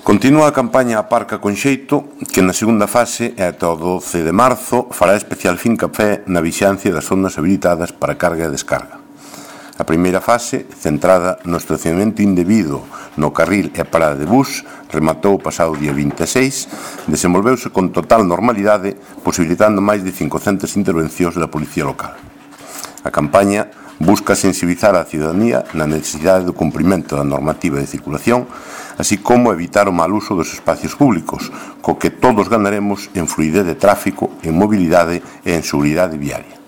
Continúa a campaña Aparca con xeito, que na segunda fase e ata o 12 de marzo fará especial fincapé na vixancia das zonas habilitadas para carga e descarga. A primeira fase, centrada no estacionamento indebido no carril e parada de bus, rematou o pasado día 26, desenvolveuse con total normalidade, posibilitando máis de 500 intervencións da Policía Local. A campaña busca sensibilizar a ciudadanía na necesidade do cumprimento da normativa de circulación, así como evitar o mal uso dos espacios públicos, co que todos ganaremos en fluidez de tráfico, en mobilidade e en seguridade viaria.